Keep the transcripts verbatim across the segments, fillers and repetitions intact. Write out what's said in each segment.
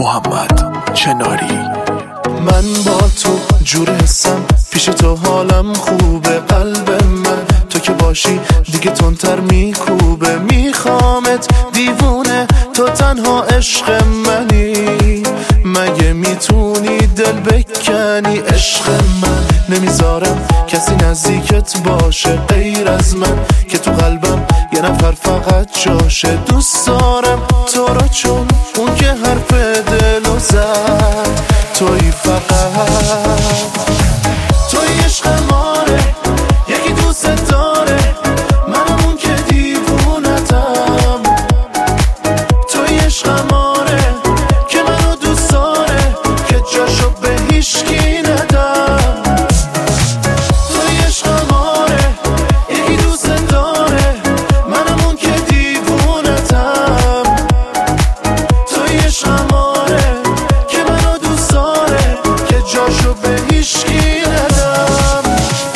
محمد چناری. من با تو جور حسم، پیش تو حالم خوبه. قلب من تو که باشی دیگه تندتر میکوبه. میخوامت دیوونه، تو تنها عشق منی. مگه میتونی دل بکنی؟ عشق من نمیذارم کسی نزدیکت باشه غیر از من، که تو قلبم یه نفر فقط جاشه. دوست دارم تو رو چون اون که حرف دلو زد توی فقط. توی عشق ماره، یکی دوست داره، منم اون که دیوونتم. توی عشق ماره که منو دوست داره، که جاشو به هیشکی ندم. توی عشق ماره، یکی دوست داره، منم اون که دیوونتم. توی عشق ماره که منو دوست داره، که جاشو به هیشکی ندم.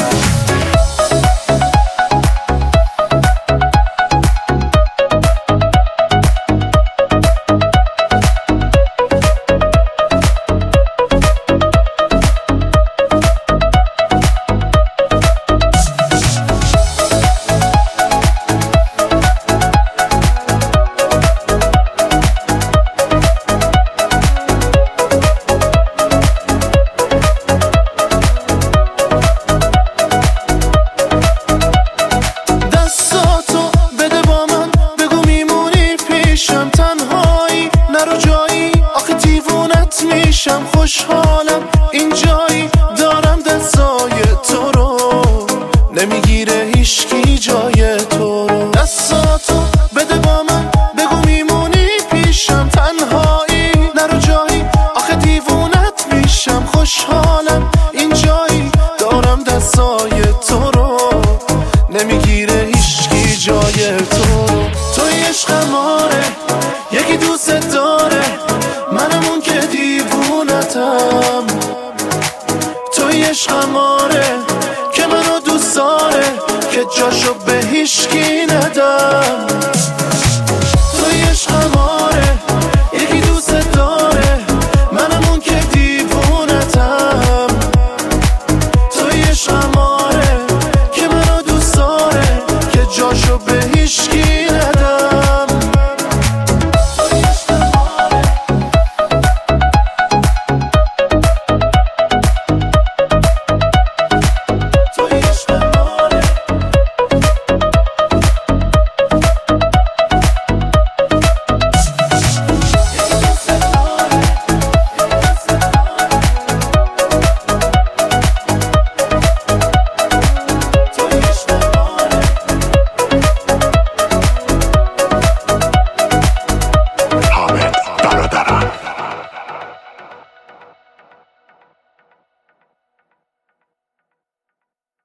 میشم خوشحالم اینجایی، دارم دستای تو رو. نمیگیره هیشکی جای تو رو. دستاتو بده با من، بگو میمونی پیشم. تنهایی نرو جایی، آخه دیوونت میشم. خوشحالم اینجایی، دارم دستای تو رو. نمیگیره هیشکی جای تو رو. توی عشق ماره، یکی دوست داره، منم اون که دیوونتم. توی عشق ماره که منو دوست داره، که جاشو به هیشکی ندم.